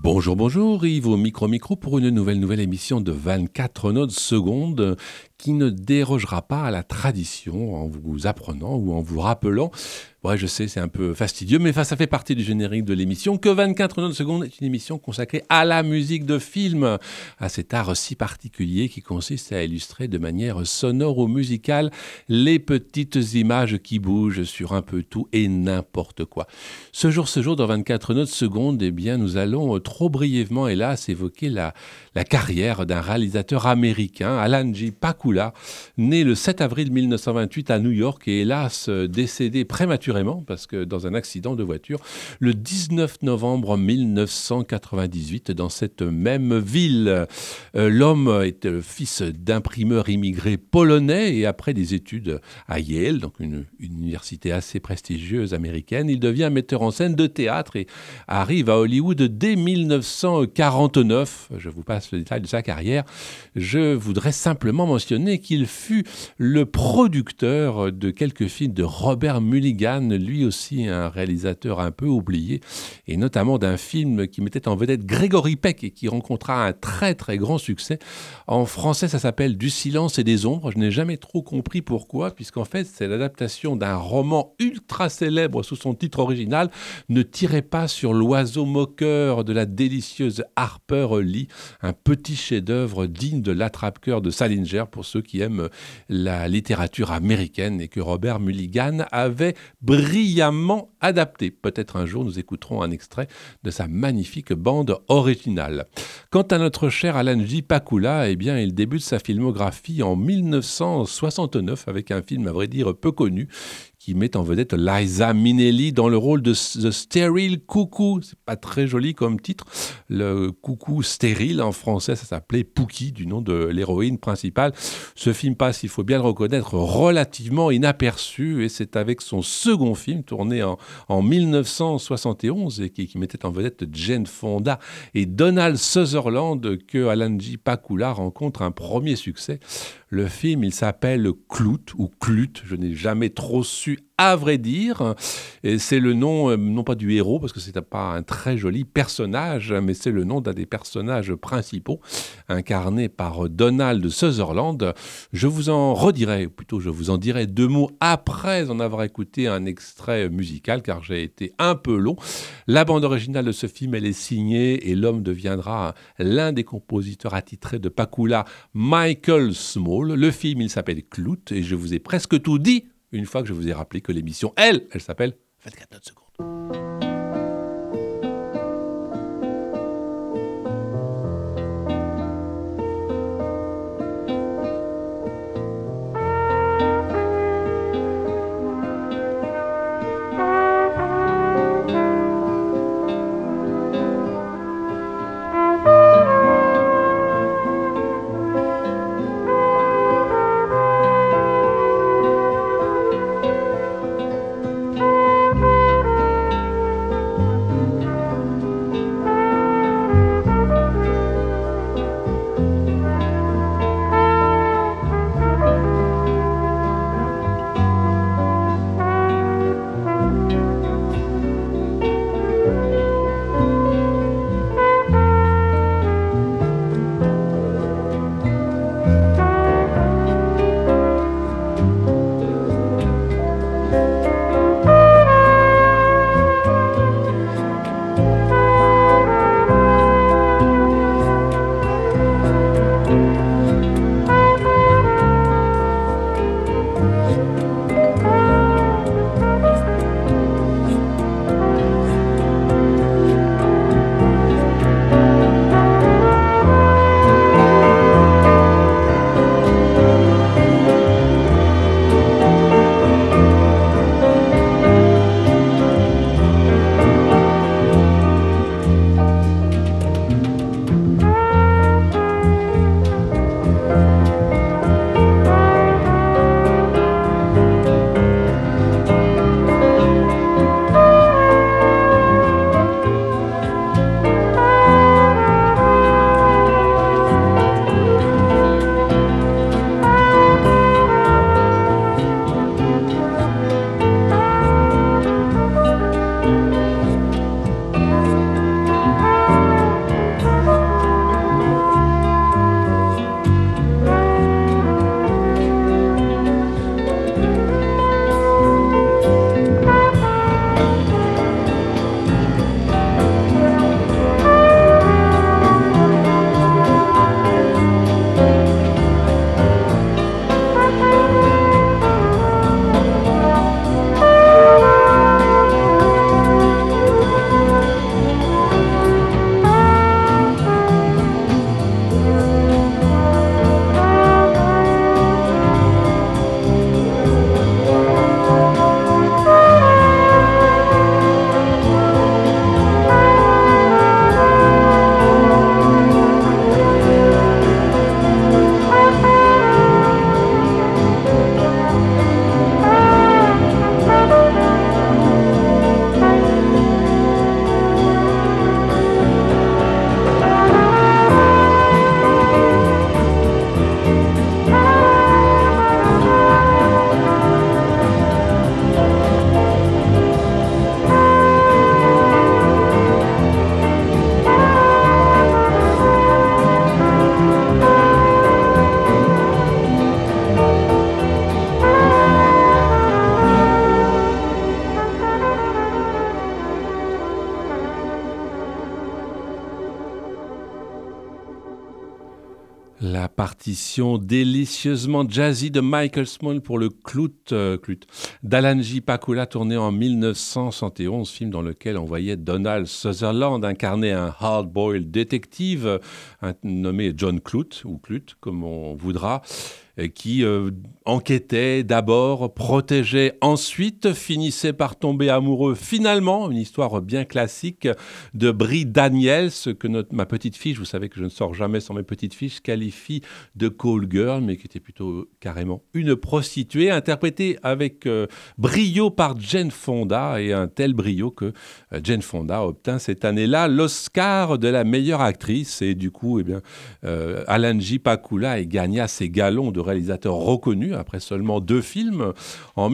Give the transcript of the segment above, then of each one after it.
Bonjour, bonjour, Yves au micro pour une nouvelle émission de 24 notes secondes qui ne dérogera pas à la tradition en vous apprenant ou en vous rappelant. Ouais, je sais, c'est un peu fastidieux, mais ça fait partie du générique de l'émission que 24 notes secondes est une émission consacrée à la musique de film, à cet art si particulier qui consiste à illustrer de manière sonore ou musicale les petites images qui bougent sur un peu tout et n'importe quoi. Ce jour, dans 24 notes secondes, eh bien, nous allons trop brièvement, hélas, évoquer la carrière d'un réalisateur américain, Alan J. Pakula, né le 7 avril 1928 à New York et hélas décédé prématurément parce que dans un accident de voiture le 19 novembre 1998 dans cette même ville. L'homme est le fils d'imprimeur immigré polonais et après des études à Yale, donc une université assez prestigieuse américaine, il devient metteur en scène de théâtre et arrive à Hollywood dès 1949. Je vous passe le détail de sa carrière. Je voudrais simplement mentionner qu'il fut le producteur de quelques films de Robert Mulligan, lui aussi un réalisateur un peu oublié, et notamment d'un film qui mettait en vedette Gregory Peck et qui rencontra un très très grand succès. En français, ça s'appelle Du silence et des ombres. Je n'ai jamais trop compris pourquoi, puisqu'en fait, c'est l'adaptation d'un roman ultra célèbre sous son titre original, Ne tirez pas sur l'oiseau moqueur de la délicieuse Harper Lee, un petit chef-d'œuvre digne de l'attrape-cœur de Salinger pour ceux qui aiment la littérature américaine et que Robert Mulligan avait brillamment adapté. Peut-être un jour nous écouterons un extrait de sa magnifique bande originale. Quant à notre cher Alan J. Pakula, eh bien, il débute sa filmographie en 1969 avec un film à vrai dire peu connu qui met en vedette Liza Minnelli dans le rôle de The Sterile Cuckoo. C'est pas très joli comme titre. Le coucou stérile en français, ça s'appelait Pookie, du nom de l'héroïne principale. Ce film passe, il faut bien le reconnaître, relativement inaperçu et c'est avec son second film tourné en 1971 et qui mettait en vedette Jane Fonda et Donald Sutherland que Alan J. Pakula rencontre un premier succès. Le film, il s'appelle Clout ou Clut, je n'ai jamais trop su à vrai dire. Et c'est le nom, non pas du héros, parce que c'est pas un très joli personnage, mais c'est le nom d'un des personnages principaux, incarné par Donald Sutherland. Je vous en redirai, ou plutôt je vous en dirai deux mots après en avoir écouté un extrait musical, car j'ai été un peu long. La bande originale de ce film, elle est signée, et l'homme deviendra l'un des compositeurs attitrés de Pakula, Michael Small. Le film, il s'appelle Clout, et je vous ai presque tout dit, une fois que je vous ai rappelé que l'émission, elle s'appelle 24 notes secondes. partition délicieusement jazzy de Michael Small pour le Clout d'Alan J. Pakula, tourné en 1971, film dans lequel on voyait Donald Sutherland incarner un hard-boiled détective nommé John Clout, ou Clut, comme on voudra, qui enquêtait d'abord, protégeait ensuite, finissait par tomber amoureux finalement, une histoire bien classique de Brie Daniels, que ma petite fiche, vous savez que je ne sors jamais sans mes petites fiches, qualifie de call girl, mais qui était plutôt carrément une prostituée, interprétée avec brio par Jane Fonda, et un tel brio que Jane Fonda obtint cette année-là l'Oscar de la meilleure actrice, et du coup, Alan J. Pakula gagna ses galons de réalisateur reconnu après seulement 2 films en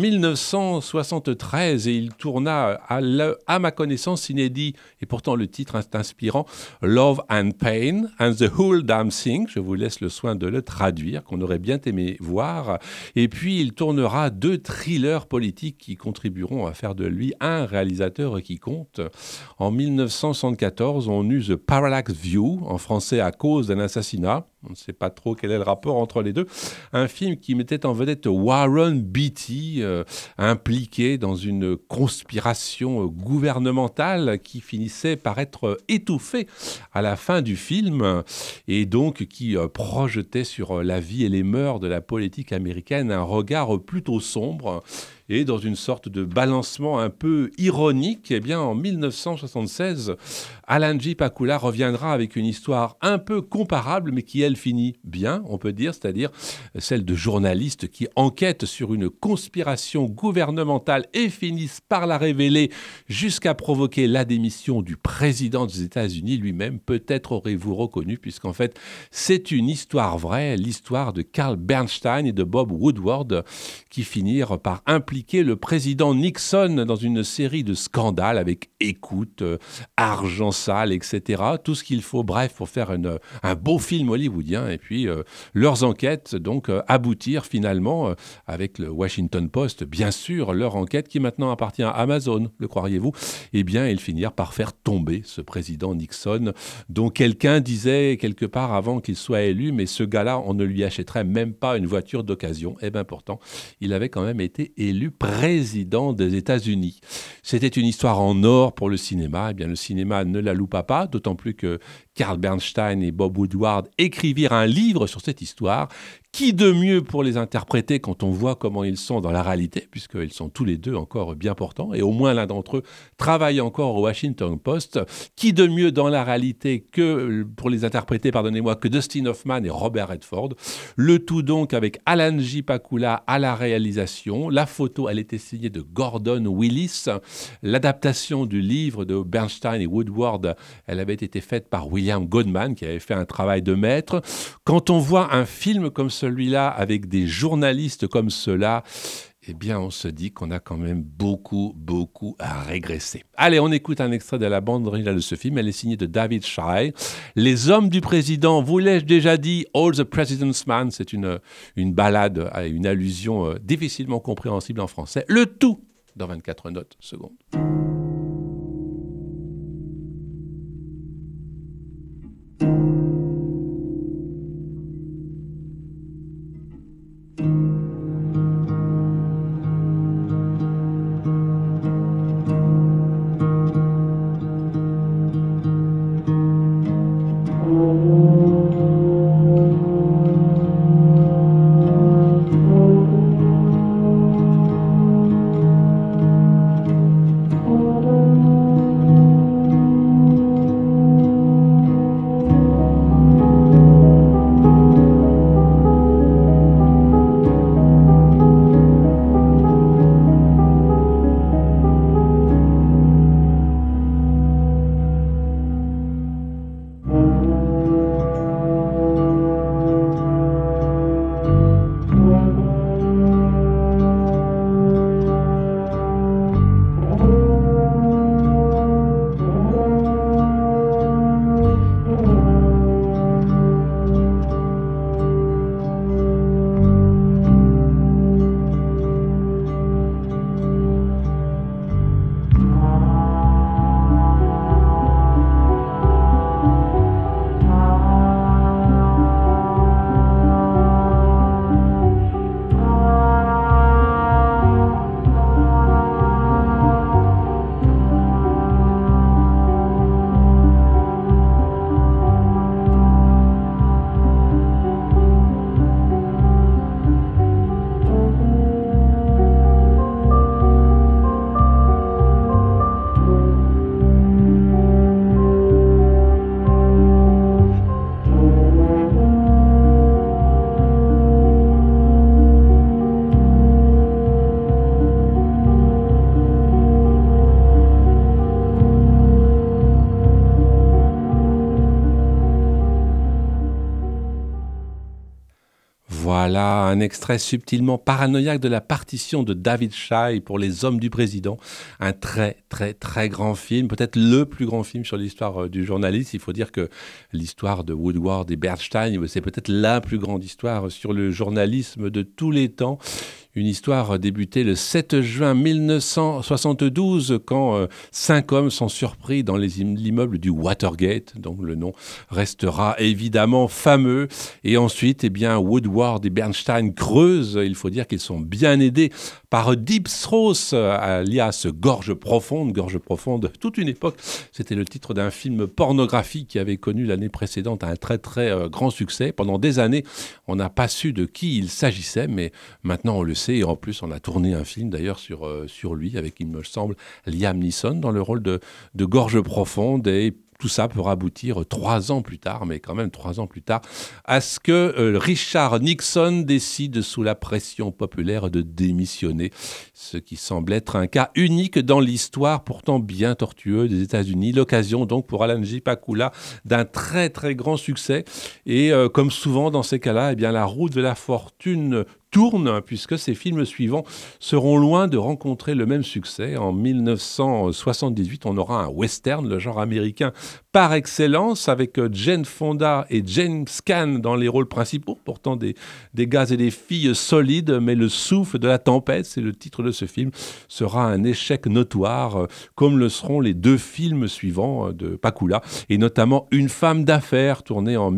1973, et il tourna à ma connaissance inédit, et pourtant le titre est inspirant, Love and Pain and the Whole Damn Thing. Je vous laisse le soin de le traduire, qu'on aurait bien aimé voir. Et puis il tournera 2 thrillers politiques qui contribueront à faire de lui un réalisateur qui compte. En 1974, on eut The Parallax View, en français à cause d'un assassinat. On ne sait pas trop quel est le rapport entre les deux. Un film qui mettait en vedette Warren Beatty, impliqué dans une conspiration gouvernementale qui finissait par être étouffée à la fin du film, et donc qui projetait sur la vie et les mœurs de la politique américaine un regard plutôt sombre. Et dans une sorte de balancement un peu ironique, en 1976, Alan J. Pakula reviendra avec une histoire un peu comparable, mais qui, elle, finit bien, on peut dire, c'est-à-dire celle de journalistes qui enquêtent sur une conspiration gouvernementale et finissent par la révéler jusqu'à provoquer la démission du président des États-Unis lui-même. Peut-être aurez-vous reconnu, puisqu'en fait, c'est une histoire vraie, l'histoire de Carl Bernstein et de Bob Woodward, qui finirent par impliquer le président Nixon dans une série de scandales avec écoute, argent sale, etc. Tout ce qu'il faut, bref, pour faire un beau film hollywoodien. Et puis, leurs enquêtes, donc, aboutirent finalement, avec le Washington Post, bien sûr, leur enquête qui maintenant appartient à Amazon, le croiriez-vous, ils finirent par faire tomber ce président Nixon, dont quelqu'un disait quelque part avant qu'il soit élu, mais ce gars-là, on ne lui achèterait même pas une voiture d'occasion. Pourtant, il avait quand même été élu président des États-Unis. C'était une histoire en or pour le cinéma. Le cinéma ne la loupa pas, d'autant plus que Carl Bernstein et Bob Woodward écrivirent un livre sur cette histoire. Qui de mieux pour les interpréter quand on voit comment ils sont dans la réalité, puisqu'ils sont tous les deux encore bien portants, et au moins l'un d'entre eux travaille encore au Washington Post. Qui de mieux dans la réalité que pour les interpréter, que Dustin Hoffman et Robert Redford. Le tout donc avec Alan J. Pakula à la réalisation. La photo, elle était signée de Gordon Willis. L'adaptation du livre de Bernstein et Woodward, elle avait été faite par William Goldman, qui avait fait un travail de maître. Quand on voit un film comme celui-là, avec des journalistes comme ceux-là, on se dit qu'on a quand même beaucoup à régresser. Allez, on écoute un extrait de la bande originale de ce film. Elle est signée de David Shire. Les hommes du président, vous l'ai-je déjà dit, All the President's Man, c'est une ballade, une allusion difficilement compréhensible en français. Le tout dans 24 notes secondes. Voilà un extrait subtilement paranoïaque de la partition de David Shai pour Les Hommes du Président. Un très très très grand film, peut-être le plus grand film sur l'histoire du journalisme. Il faut dire que l'histoire de Woodward et Bernstein, c'est peut-être la plus grande histoire sur le journalisme de tous les temps. Une histoire débutée le 7 juin 1972 quand 5 hommes sont surpris dans l'immeuble du Watergate, dont le nom restera évidemment fameux. Et ensuite, eh bien, Woodward et Bernstein creusent. Il faut dire qu'ils sont bien aidés par Deep Throat, alias Gorge Profonde, toute une époque. C'était le titre d'un film pornographique qui avait connu l'année précédente un très très grand succès. Pendant des années, on n'a pas su de qui il s'agissait, mais maintenant on le sait. Et en plus, on a tourné un film d'ailleurs sur lui, avec, il me semble, Liam Neeson dans le rôle de Gorge Profonde. Et tout ça peut aboutir 3 ans plus tard, mais quand même 3 ans plus tard, à ce que Richard Nixon décide sous la pression populaire de démissionner, ce qui semble être un cas unique dans l'histoire pourtant bien tortueuse des États-Unis. L'occasion donc pour Alan J. Pakula d'un très très grand succès. Et comme souvent dans ces cas-là, eh bien, la roue de la fortune tourne, puisque ces films suivants seront loin de rencontrer le même succès. En 1978, on aura un western, le genre américain par excellence, avec Jane Fonda et James Caan dans les rôles principaux, pourtant des gars et des filles solides, mais le souffle de la tempête, c'est le titre de ce film, sera un échec notoire, comme le seront les 2 films suivants de Pakula, et notamment Une femme d'affaires, tourné en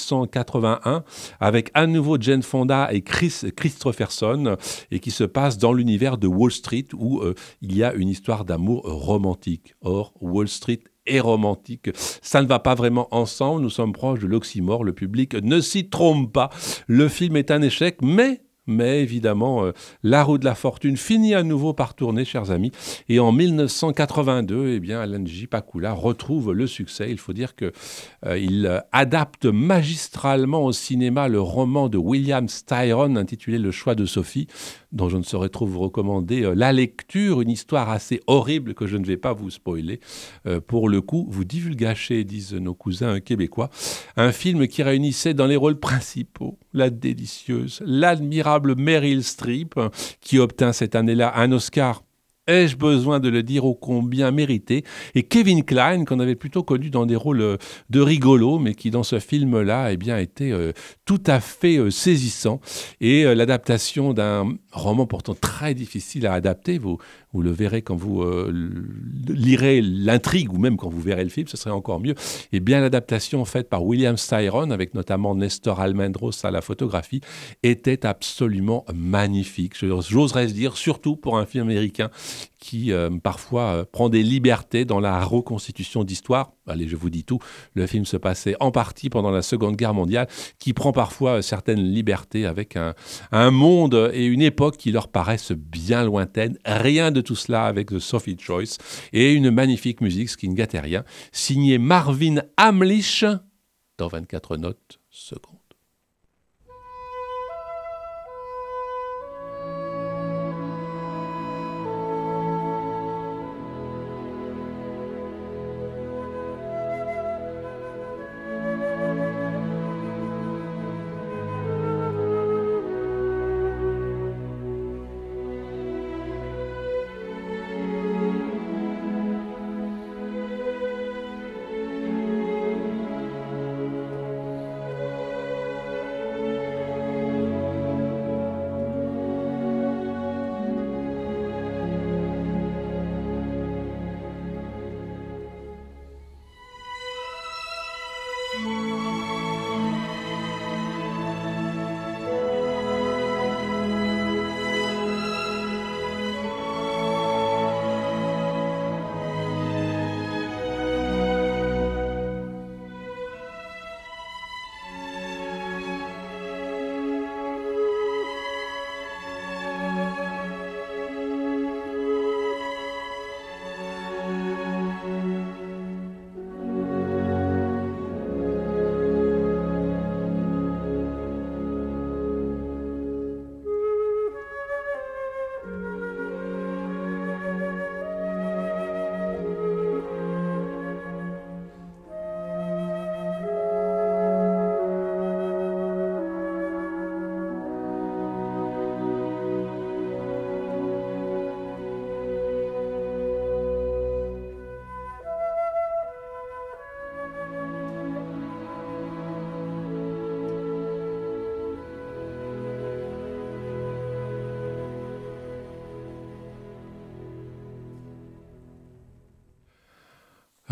1981, avec à nouveau Jane Fonda et Chris Christopherson, et qui se passe dans l'univers de Wall Street, où il y a une histoire d'amour romantique. Or, Wall Street et romantique, ça ne va pas vraiment ensemble, nous sommes proches de l'oxymore, le public ne s'y trompe pas, le film est un échec, mais évidemment, la roue de la fortune finit à nouveau par tourner, chers amis. Et en 1982, eh bien, Alan J. Pakula retrouve le succès. Il faut dire qu'il adapte magistralement au cinéma le roman de William Styron intitulé Le choix de Sophie, dont je ne saurais trop vous recommander la lecture, une histoire assez horrible que je ne vais pas vous spoiler. Pour le coup, vous divulgachez, disent nos cousins québécois. Un film qui réunissait dans les rôles principaux la délicieuse, l'admirable Meryl Streep, qui obtint cette année-là un Oscar. Ai-je besoin de le dire ô combien mérité? Et Kevin Kline, qu'on avait plutôt connu dans des rôles de rigolo, mais qui dans ce film-là, eh bien, était tout à fait saisissant. Et l'adaptation d'un roman pourtant très difficile à adapter, vous le verrez quand vous lirez l'intrigue, ou même quand vous verrez le film, ce serait encore mieux. Et bien l'adaptation faite par William Styron, avec notamment Nestor Almendros à la photographie, était absolument magnifique. J'oserais dire, surtout pour un film américain qui parfois prend des libertés dans la reconstitution d'histoire. Allez, je vous dis tout, le film se passait en partie pendant la Seconde Guerre mondiale, qui prend parfois certaines libertés avec un monde et une époque qui leur paraissent bien lointaines. Rien de tout cela avec The Sophie Choice, et une magnifique musique, ce qui ne gâtait rien, signée Marvin Hamlisch dans 24 notes secondes.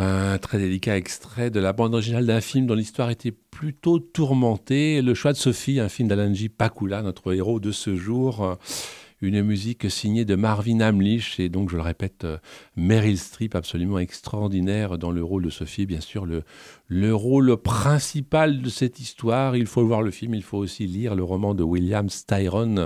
Un très délicat extrait de la bande originale d'un film dont l'histoire était plutôt tourmentée. Le choix de Sophie, un film d'Alan J. Pakula, notre héros de ce jour. Une musique signée de Marvin Hamlisch et donc, je le répète, Meryl Streep, absolument extraordinaire dans le rôle de Sophie. Bien sûr, le rôle principal de cette histoire, il faut voir le film, il faut aussi lire le roman de William Styron,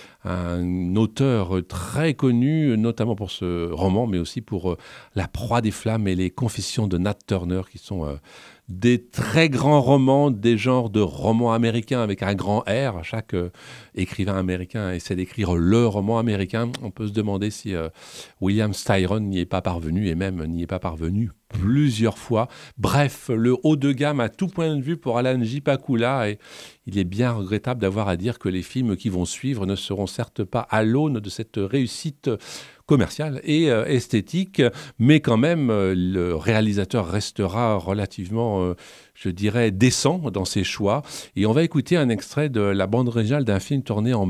un auteur très connu, notamment pour ce roman, mais aussi pour La proie des flammes et les confessions de Nat Turner, qui sont des très grands romans, des genres de romans américains avec un grand R. Chaque écrivain américain essaie d'écrire le roman américain. On peut se demander si William Styron n'y est pas parvenu, et même n'y est pas parvenu plusieurs fois. Bref, le haut de gamme à tout point de vue pour Alan J. Pakula, et il est bien regrettable d'avoir à dire que les films qui vont suivre ne seront certes pas à l'aune de cette réussite commerciale et esthétique, mais quand même, le réalisateur restera relativement, je dirais, décent dans ses choix. Et on va écouter un extrait de la bande originale d'un film tourné en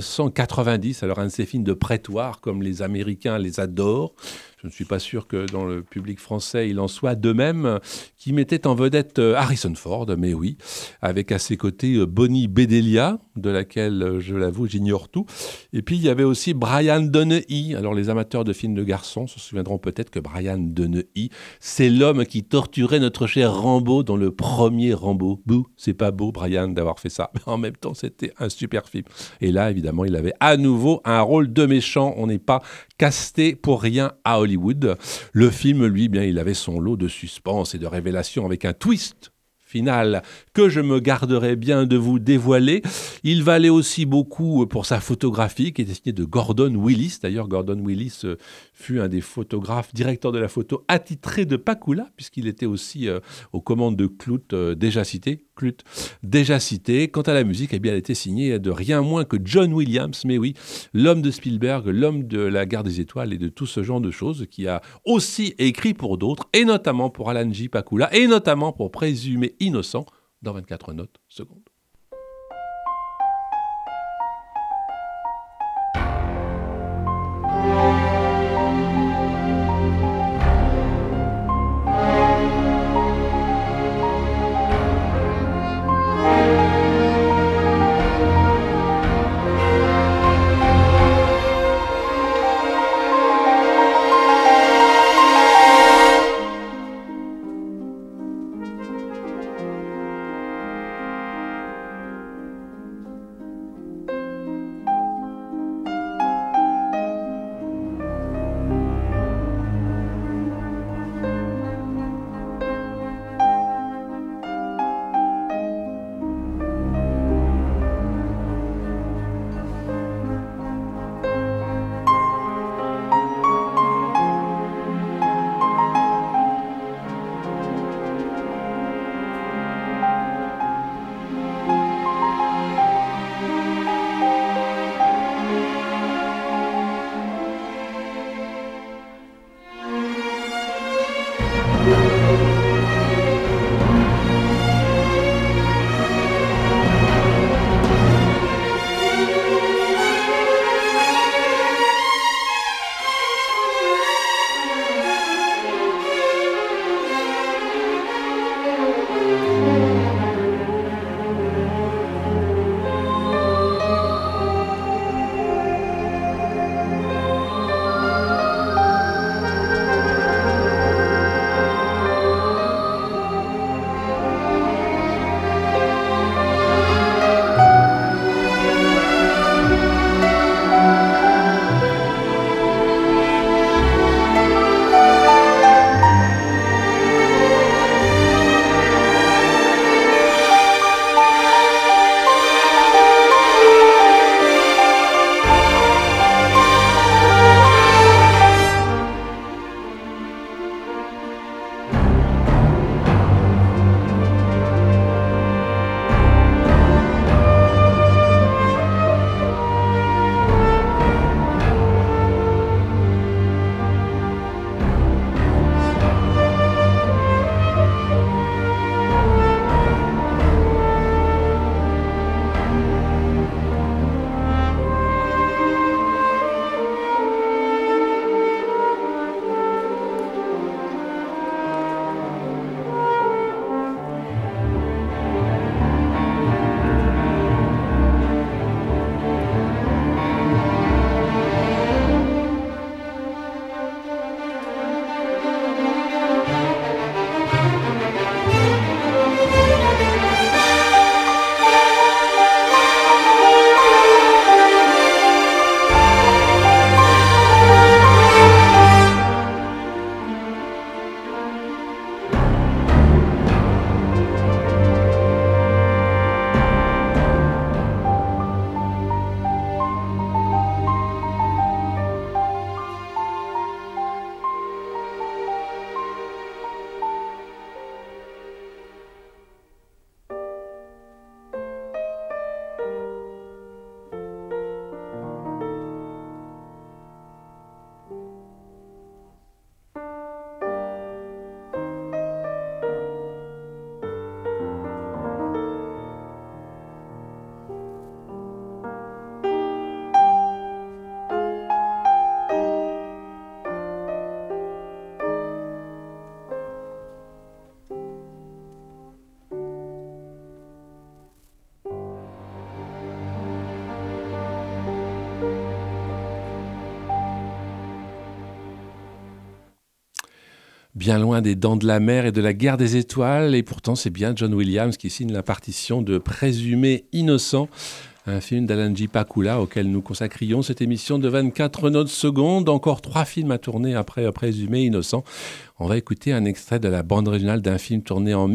1990, alors un de ces films de prétoire, comme les Américains les adorent. Je ne suis pas sûr que dans le public français, il en soit de même, qui mettait en vedette Harrison Ford, mais oui, avec à ses côtés Bonnie Bedelia, de laquelle, je l'avoue, j'ignore tout. Et puis, il y avait aussi Brian Dennehy. Alors, les amateurs de films de garçons se souviendront peut-être que Brian Dennehy, c'est l'homme qui torturait notre cher Rambo dans le premier Rambo. Bouh, c'est pas beau, Brian, d'avoir fait ça. Mais en même temps, c'était un super film. Et là, évidemment, il avait à nouveau un rôle de méchant. On n'est pas casté pour rien à Hollywood. Le film, lui, bien, il avait son lot de suspense et de révélations avec un twist final que je me garderai bien de vous dévoiler. Il valait aussi beaucoup pour sa photographie qui était signée de Gordon Willis. D'ailleurs, Gordon Willis fut un des photographes, directeur de la photo attitré de Pakula, puisqu'il était aussi aux commandes de Clut, déjà cité. Quant à la musique, eh bien, elle était signée de rien moins que John Williams, mais oui, l'homme de Spielberg, l'homme de la Guerre des Étoiles et de tout ce genre de choses, qui a aussi écrit pour d'autres, et notamment pour Alan J. Pakula, et notamment pour Présumé innocent, dans 24 notes secondes. bien loin des dents de la mer et de la guerre des étoiles. Et pourtant, c'est bien John Williams qui signe la partition de Présumé innocent, un film d'Alan J. Pakula auquel nous consacrions cette émission de 24 notes secondes. Encore 3 films à tourner après Présumé innocent. On va écouter un extrait de la bande originale d'un film tourné en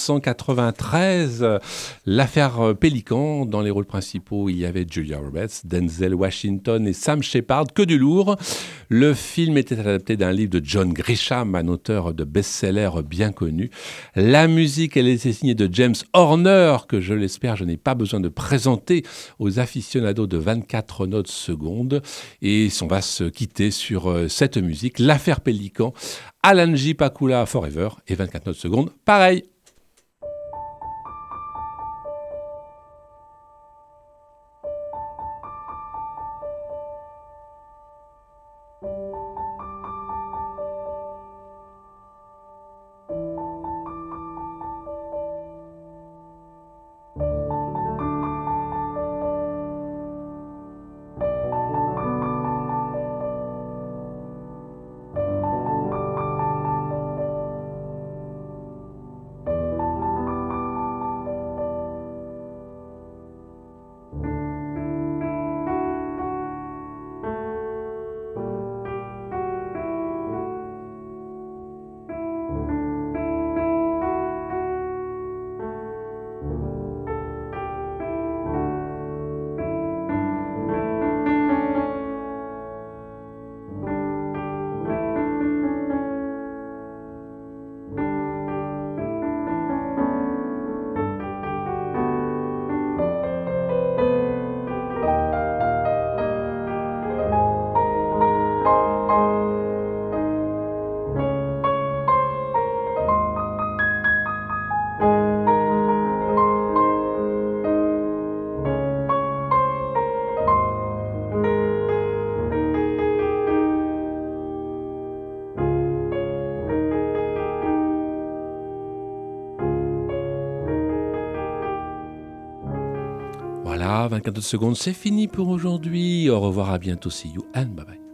1993, L'affaire Pélican. Dans les rôles principaux, il y avait Julia Roberts, Denzel Washington et Sam Shepard, que du lourd. Le film était adapté d'un livre de John Grisham, un auteur de best-seller bien connu. La musique, elle était signée de James Horner, que je l'espère, je n'ai pas besoin de présenter aux aficionados de 24 notes secondes. Et on va se quitter sur cette musique, L'affaire Pélican, Alan J. Pakula Forever et 24 notes secondes, pareil. Voilà, 24 secondes, c'est fini pour aujourd'hui. Au revoir, à bientôt. See you and bye bye.